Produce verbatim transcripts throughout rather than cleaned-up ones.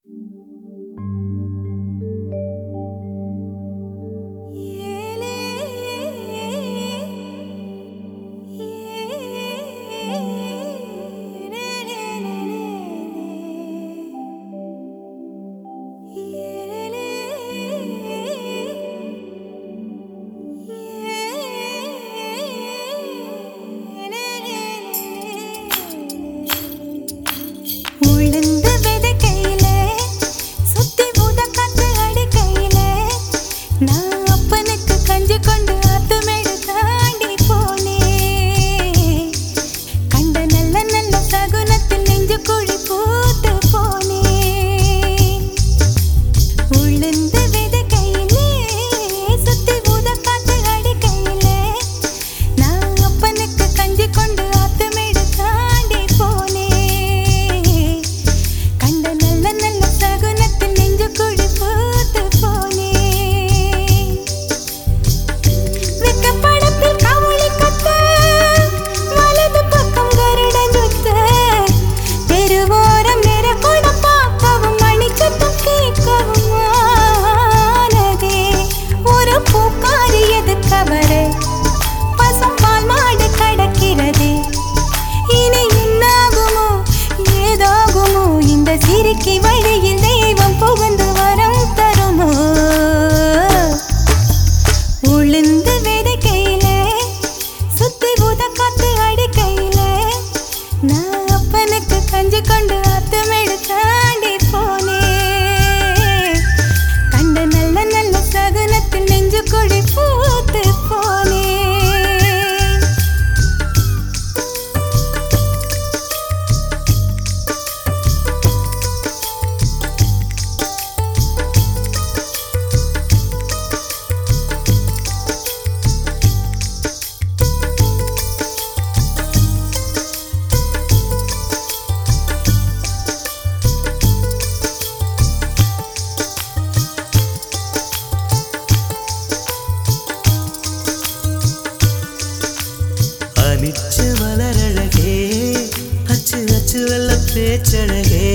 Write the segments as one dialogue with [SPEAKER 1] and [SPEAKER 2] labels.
[SPEAKER 1] பேச்சழகே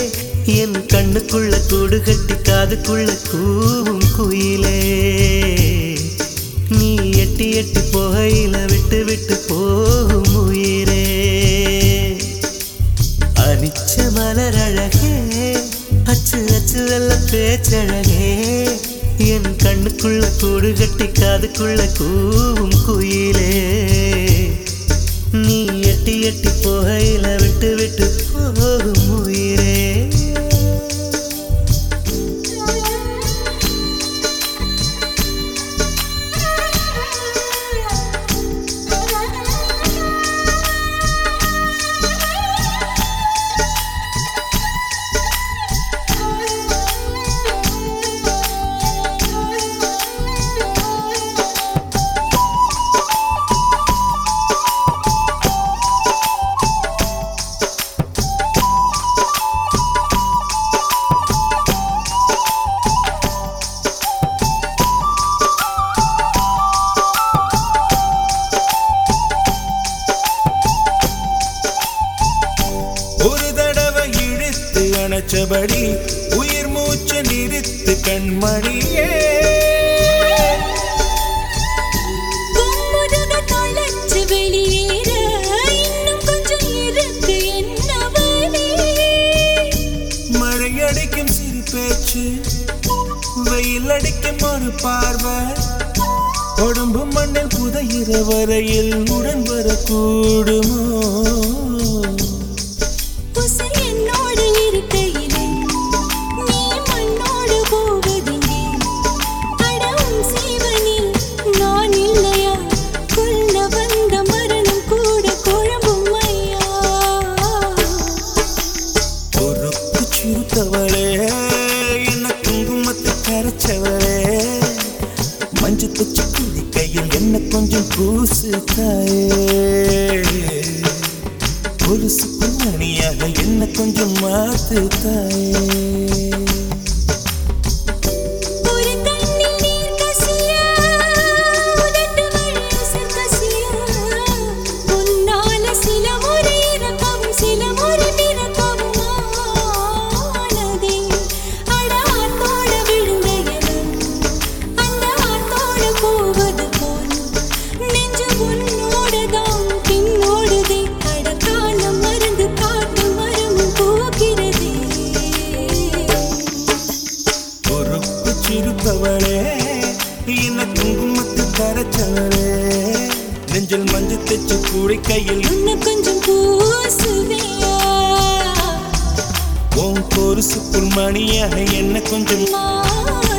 [SPEAKER 1] என் கண்ணுக்குள்ள கூடு கட்டி காதுக்குள்ள கூவும் குயிலே நீ எட்டி எட்டி போகையில விட்டு விட்டு போகும் உயிரே அனிச்ச மலரழகே அச்சு அச்சு வெள்ள பேச்சழகே என் கண்ணுக்குள்ள கூடு கட்டி காதுக்குள்ள கூவும் குயிலே நீ எட்டி எட்டி போகையில விட்டு விட்டு போகும் உயிரே அணைச்சபடி உயிர் மூச்சு நிறுத்து கண்மணியே மழையடிக்கும் சிறு பேச்சு வெயில் அடிக்கும் ஒரு பார்வை உடம்பு மண்ணில் புதையிற வரையில் உடன் வரக்கூடுமோ என்ன குங்குமத்தை கரைச்சவளே மஞ்சு தச்சு குதி கையில் என்ன கொஞ்சம் பூசு தாயே ஒரு சுப்பிரமணியாக என்ன கொஞ்சம் மாத்து தாயே மஞ்சள் மஞ்சள் தைச்சு குளிக்கையில்
[SPEAKER 2] இன்னும் கொஞ்சம் பூசுவியா
[SPEAKER 1] உன் பொருசுக்குள் மணியாக என்ன கொஞ்சம்
[SPEAKER 2] மாறுவியா